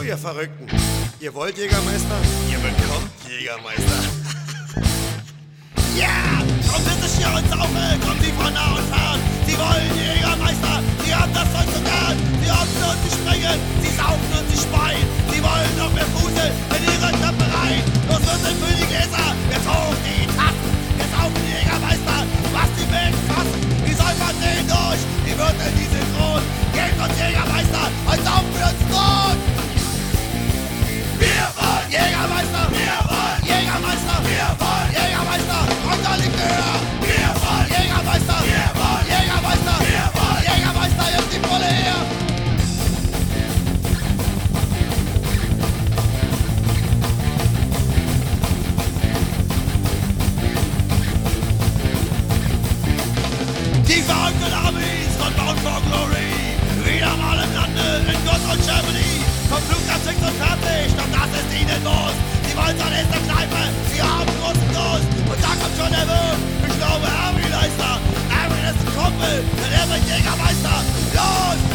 So, ihr Verrückten. Ihr wollt Jägermeister? Ihr bekommt Jägermeister. Ja, kommt bitte hier und saufe, kommt sie von nah und fern. Sie wollen Jägermeister, sie haben das Zeug so gern. Sie hoffen und sie springen, sie saufen und sie speien. Sie wollen noch mehr Fusel in ihre Köpfe rein. Los wird ein für die Gläser, jetzt hoch die Tassen. Jetzt auf den Jägermeister, was die Welt fassen. Die Säufer drehen durch, die Wirte, die sind rot. Gebt uns Jägermeister, heute saufen wir uns tot. Wir wollen Jägermeister, wir wollen Jägermeister, wir wollen Jägermeister, runter liegt höher. Wir wollen Jägermeister, wir wollen Jägermeister, wir wollen Jägermeister, jetzt die Pulle her. Die verrückten Armies von Bound for Glory, wieder mal im Lande in Gott und Germany. Vom Flugplatz fix und fertig, doch das ist ihnen los. Sie wollen zur nächsten Kneipe, sie haben großen Durst. Und da kommt schon der Wirt, ich glaube Erwin Leister. Erwin ist ein Kumpel, denn er bringt Jägermeister. Los!